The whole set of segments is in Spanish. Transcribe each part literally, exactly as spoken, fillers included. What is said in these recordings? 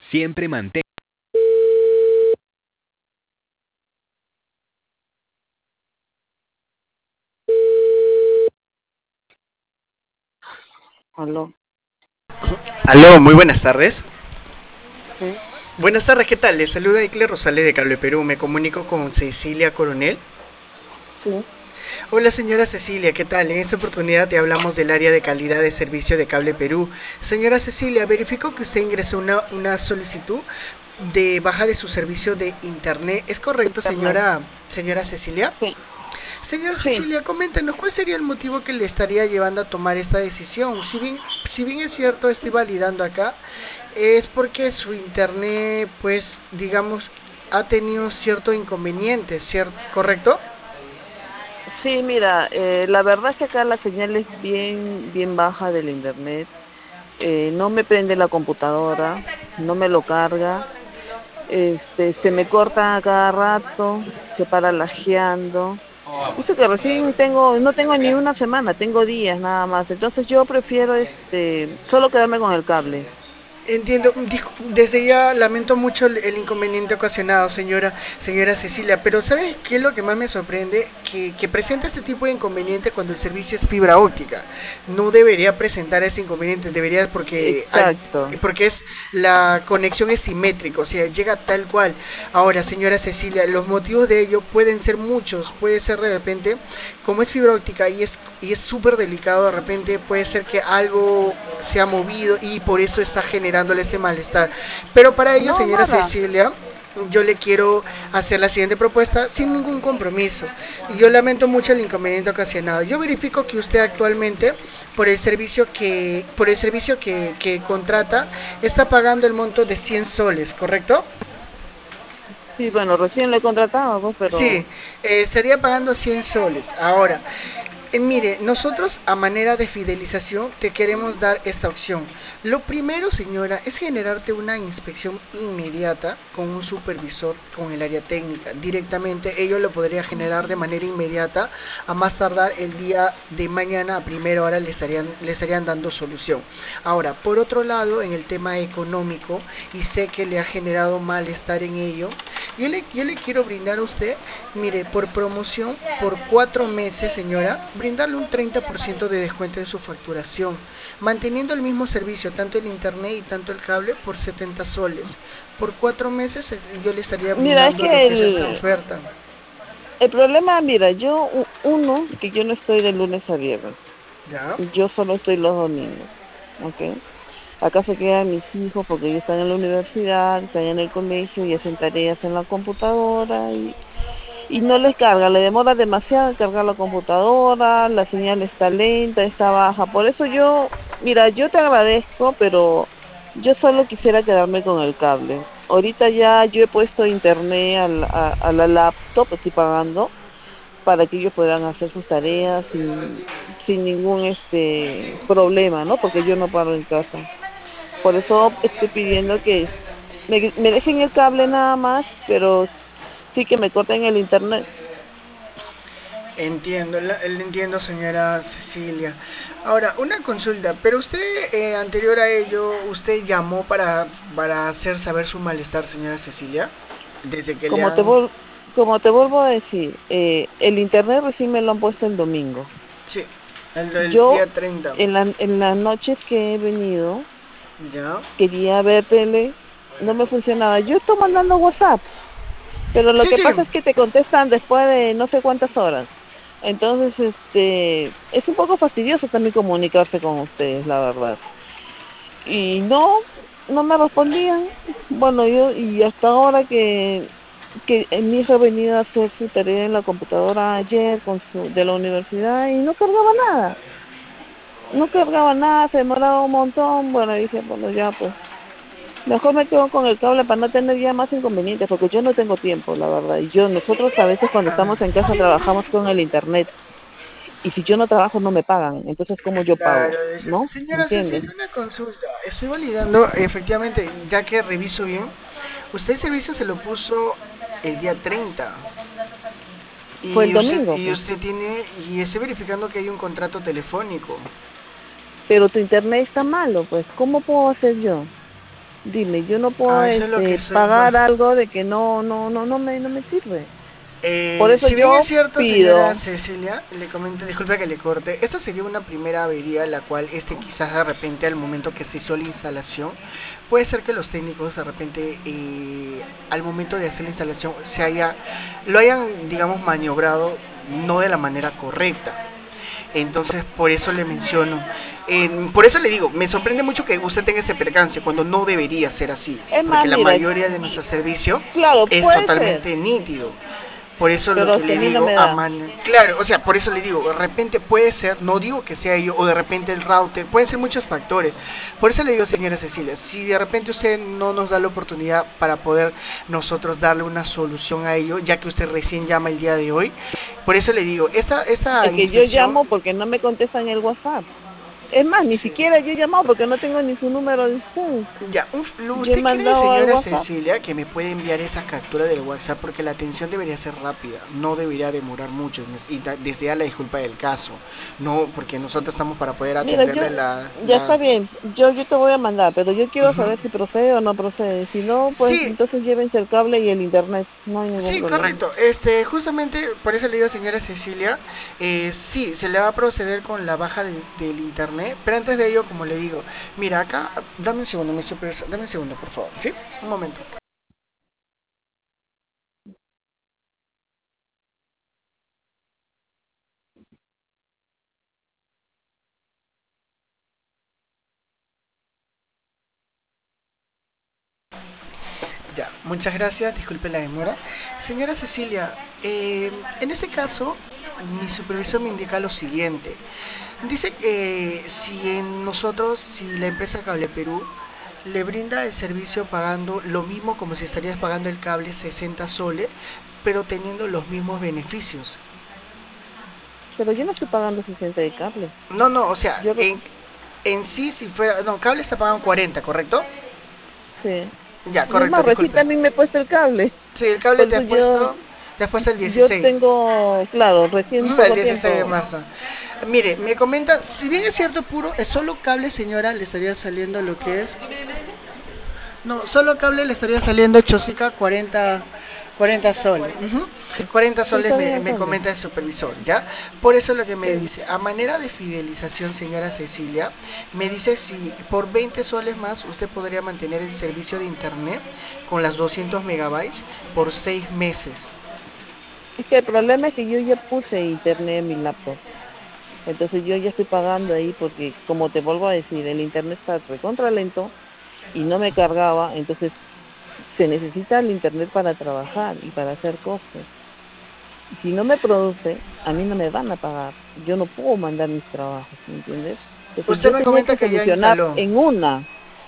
Siempre mantén. Aló. Aló, muy buenas tardes. Sí, Buenas tardes, ¿qué tal? Les saluda Icle Rosales de Cable Perú. Me comunico con Cecilia Coronel. sí, Hola, señora Cecilia, ¿qué tal? En esta oportunidad te hablamos del área de calidad de servicio de Cable Perú. Señora Cecilia, verifico que usted ingresó una, una solicitud de baja de su servicio de internet. ¿Es correcto, internet. señora, señora Cecilia? Sí, Señora sí. Cecilia, coméntenos cuál sería el motivo que le estaría llevando a tomar esta decisión. Si bien, si bien es cierto, estoy validando acá, es porque su internet, pues, digamos, ha tenido cierto inconveniente, ¿cierto? ¿Correcto? Sí, mira, eh, la verdad es que acá la señal es bien, bien baja del internet. Eh, no me prende la computadora, no me lo carga. Este, se me corta a cada rato, se para lajeando. Eso que recién tengo, no tengo ni una semana, tengo días nada más. Entonces yo prefiero este, solo quedarme con el cable. Entiendo, discu- desde ya lamento mucho el, el inconveniente ocasionado, señora, señora Cecilia, pero ¿sabes qué es lo que más me sorprende? Que, que presenta este tipo de inconveniente cuando el servicio es fibra óptica. No debería presentar ese inconveniente, debería porque, al- Exacto. porque es la conexión es simétrica, o sea, llega tal cual. Ahora, señora Cecilia, los motivos de ello pueden ser muchos, puede ser de repente, como es fibra óptica y es y es súper delicado, de repente puede ser que algo se ha movido y por eso está generándole ese malestar. Pero para ello, No, señora nada. Cecilia, yo le quiero hacer la siguiente propuesta sin ningún compromiso. Y yo lamento mucho el inconveniente ocasionado. Yo verifico que usted actualmente, por el servicio que, por el servicio que, que contrata, está pagando el monto de cien soles, ¿correcto? Sí, bueno, recién lo he contratado, pues, Sí, pero eh, estaría pagando cien soles. Ahora, eh, mire, nosotros a manera de fidelización te queremos dar esta opción. Lo primero, señora, es generarte una inspección inmediata con un supervisor con el área técnica. Directamente ello lo podría generar de manera inmediata, a más tardar el día de mañana a primera hora le estarían, le estarían dando solución. Ahora, por otro lado, en el tema económico, y sé que le ha generado malestar en ello, yo le, yo le quiero brindar a usted, mire, por promoción, por cuatro meses, señora, brindarle un treinta por ciento de descuento en su facturación, manteniendo el mismo servicio, tanto el internet y tanto el cable, por setenta soles. Por cuatro meses eh, yo le estaría mira, es brindando lo que que es esta el, oferta. el problema, mira, yo, u- uno, que yo no estoy de lunes a viernes, ¿Ya? yo solo estoy los domingos, ¿ok? Acá se quedan mis hijos porque ellos están en la universidad, están en el colegio y hacen tareas en la computadora y, y no les carga, le demora demasiado en cargar la computadora, la señal está lenta, está baja. Por eso yo, mira, yo te agradezco, pero yo solo quisiera quedarme con el cable. Ahorita ya yo he puesto internet al- a, a la laptop, estoy pagando, para que ellos puedan hacer sus tareas sin, sin ningún este problema, ¿no? Porque yo no paro en casa. Por eso estoy pidiendo que me, me dejen el cable nada más, pero sí que me corten el internet. Entiendo, la- le entiendo, señora Cecilia. Ahora, una consulta, pero usted, eh, anterior a ello, usted llamó para, para hacer saber su malestar, señora Cecilia, desde que le Como te han... vol- como te vuelvo a decir, eh, el internet recién me lo han puesto el domingo. Sí, el del Yo día treinta. en la, en las noches que he venido, ¿Ya? quería ver tele, no me funcionaba. Yo estoy mandando WhatsApp, pero lo Sí, que sí. pasa es que te contestan después de no sé cuántas horas. Entonces, este, es un poco fastidioso también comunicarse con ustedes, la verdad. Y no, no me respondían. Bueno, yo, y hasta ahora que, que mi hija ha venido a hacer su tarea en la computadora ayer con su, de la universidad y no cargaba nada. No cargaba nada, se demoraba un montón. Bueno, dije, bueno, ya pues, mejor me quedo con el cable para no tener ya más inconvenientes, porque yo no tengo tiempo, la verdad. Y yo, nosotros a veces cuando estamos en casa trabajamos con el internet. Y si yo no trabajo no me pagan. Entonces, ¿cómo yo pago? Claro, es- ¿No? ¿Me señora entiendes? Cecilia, una consulta. Estoy validando, efectivamente, ya que reviso bien, usted el servicio se lo puso el día treinta. Fue el Y usted, domingo, y pues. usted tiene, y estoy verificando que hay un contrato telefónico. Pero tu internet está malo, pues, ¿cómo puedo hacer yo? Dime, yo no puedo Ah, eso es lo que este, soy. Bueno, pagar algo de que no, no, no, no me, no me sirve. Por Eh, eso si bien es yo cierto, señora pido, Cecilia, le comento, disculpe que le corte, esta sería una primera avería, la cual este quizás de repente al momento que se hizo la instalación, puede ser que los técnicos de repente eh, al momento de hacer la instalación se haya, lo hayan, digamos, maniobrado no de la manera correcta. Entonces, por eso le menciono. Eh, por eso le digo, me sorprende mucho que usted tenga ese percance cuando no debería ser así, es más, porque la mira, mayoría de nuestro servicio claro, es puede ser, totalmente nítido. Por eso lo pero que es que a le mí no digo, me a da. man... claro, o sea, por eso le digo, de repente puede ser, no digo que sea yo, o de repente el router, pueden ser muchos factores. Por eso le digo, señora Cecilia, si de repente usted no nos da la oportunidad para poder nosotros darle una solución a ello, ya que usted recién llama el día de hoy, por eso le digo, esta, esta Es que yo inspección, llamo porque no me contestan el WhatsApp. Es más, ni sí, siquiera yo he llamado porque no tengo ni su número de ustedes. ya, un- Yo he ¿usted cree, mandado al señora WhatsApp. Cecilia, que me puede enviar esa captura del WhatsApp? Porque la atención debería ser rápida, no debería demorar mucho. Y da- desde ya la disculpa del caso, no, porque nosotros estamos para poder Mira, yo, atenderle la... ya la está bien, yo, yo te voy a mandar, pero yo quiero Ujú. saber si procede o no procede. Si no, pues Sí, entonces llévense el cable y el internet, no hay ningún sí, problema. correcto. Este, justamente por eso le digo, señora Cecilia, eh, sí, se le va a proceder con la baja del, del internet, pero antes de ello, como le digo, mira, acá, dame un segundo, mi supervisor, dame un segundo, por favor, ¿sí? Un momento. Ya, muchas gracias, disculpe la demora. Señora Cecilia, eh, en este caso, mi supervisor me indica lo siguiente. Dice que si en nosotros, si la empresa Cable Perú le brinda el servicio pagando lo mismo como si estarías pagando el cable sesenta soles, pero teniendo los mismos beneficios. Pero yo no estoy pagando sesenta de cable. No, no, o sea, Yo, en, en sí, si fuera, no, cable está pagando cuarenta, ¿correcto? sí. Ya, Y es correcto, más, recién disculpe. también me he puesto el cable. Sí, el cable Por te eso has yo, puesto, te has puesto el yo dieciséis. tengo, claro, recién Mm, el poco dieciséis de tiempo. marzo. Mire, me comenta, si bien es cierto puro, es solo cable, señora, le estaría saliendo lo que es. No, solo cable le estaría saliendo Chosica cuarenta, cuarenta soles. Ujú. cuarenta Sí, soles está bien me, el me cable. comenta el supervisor, ¿ya? Por eso lo que me Sí. dice, a manera de fidelización, señora Cecilia, me dice si por veinte soles más usted podría mantener el servicio de internet con las doscientos megabytes por seis meses. Es que el problema es que yo ya puse internet en mi laptop. Entonces yo ya estoy pagando ahí porque, como te vuelvo a decir, el internet está recontra lento y no me cargaba, entonces se necesita el internet para trabajar y para hacer cosas. Y si no me produce, a mí no me van a pagar. Yo no puedo mandar mis trabajos, ¿me entiendes? Entonces Usted yo me tenía comenta que que ya solucionar instaló. en una,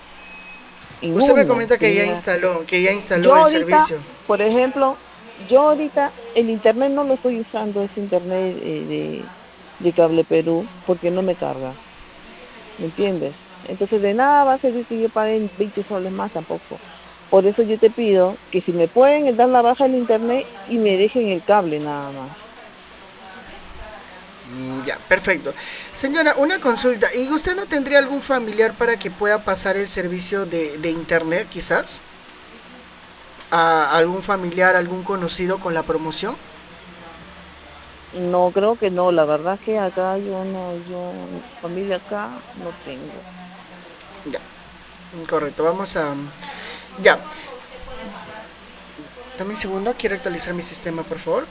en Usted me una. comenta que ya Tenía, instaló, que ya yo instaló el ahorita, servicio. por ejemplo, yo ahorita el internet no lo estoy usando, ese internet eh, de, de Cable Perú, porque no me carga. ¿Me entiendes? Entonces de nada va a servir que yo pague veinte soles más tampoco. Por eso yo te pido que si me pueden dar la baja del internet y me dejen el cable nada más. Mm, ya, perfecto. Señora, una consulta. ¿Y usted no tendría algún familiar para que pueda pasar el servicio de, de internet, quizás? ¿A algún familiar, algún conocido con la promoción? No, creo que no, la verdad es que acá yo no, yo familia acá no tengo. Ya, correcto. Vamos a... Ya, dame un segundo. Quiero actualizar mi sistema, por favor.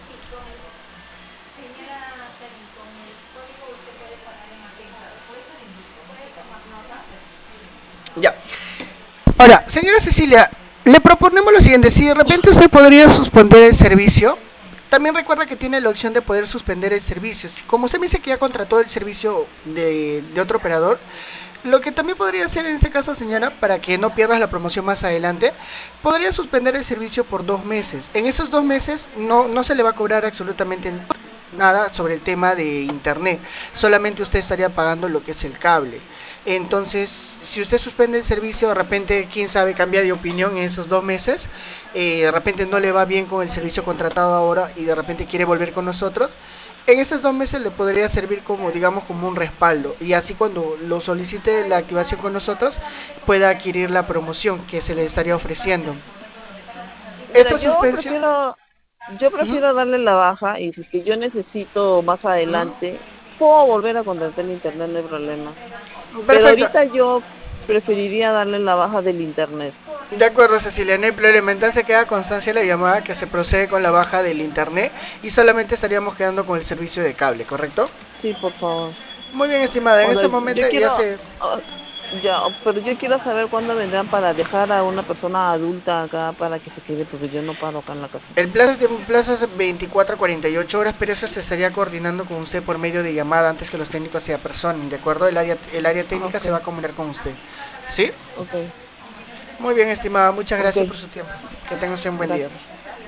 Ya. Ahora, señora Cecilia, le proponemos lo siguiente. Si de repente usted podría suspender el servicio, también recuerda que tiene la opción de poder suspender el servicio. Como usted me dice que ya contrató el servicio de, de otro operador, lo que también podría hacer en este caso, señora, para que no pierdas la promoción más adelante, podría suspender el servicio por dos meses. En esos dos meses no, no se le va a cobrar absolutamente nada sobre el tema de internet. Solamente usted estaría pagando lo que es el cable. Entonces, si usted suspende el servicio, de repente, quién sabe, cambia de opinión en esos dos meses, eh, de repente no le va bien con el servicio contratado ahora y de repente quiere volver con nosotros, En estos dos meses le podría servir como, digamos, como un respaldo. Y así cuando lo solicite la activación con nosotros, pueda adquirir la promoción que se le estaría ofreciendo. Mira, Esta yo suspensión... prefiero, yo Ujú. prefiero darle la baja y si es que yo necesito más adelante, puedo volver a contratar el internet, no hay problema. Pero Perfecto. ahorita yo preferiría darle la baja del internet. De acuerdo, Cecilia, no hay problema. Entonces queda constancia de la llamada que se procede con la baja del internet y solamente estaríamos quedando con el servicio de cable, ¿correcto? Sí, por favor. Muy bien, estimada. En Ahora, este yo momento ya quiero, se... ah, ya, pero yo quiero saber cuándo vendrán para dejar a una persona adulta acá para que se quede, porque yo no paro acá en la casa. El plazo es, de, un plazo es veinticuatro a cuarenta y ocho horas, pero eso se estaría coordinando con usted por medio de llamada antes que los técnicos se apersonen, ¿de acuerdo? El área, el área Ah, técnica ok, se va a comunicar con usted. ¿Sí? ok, Muy bien, estimada. Muchas ok, gracias por su tiempo. Que tenga usted un buen día. gracias.